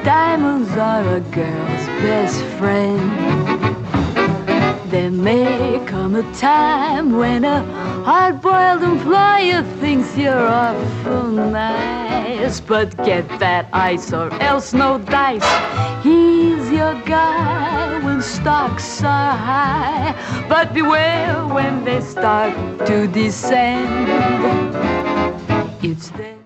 Diamonds are a girl's best friend. There may come a time when a hard-boiled employer thinks you're awful nice, but get that ice or else no dice. He's your guy when stocks are high, but beware when they start to descend. It's there.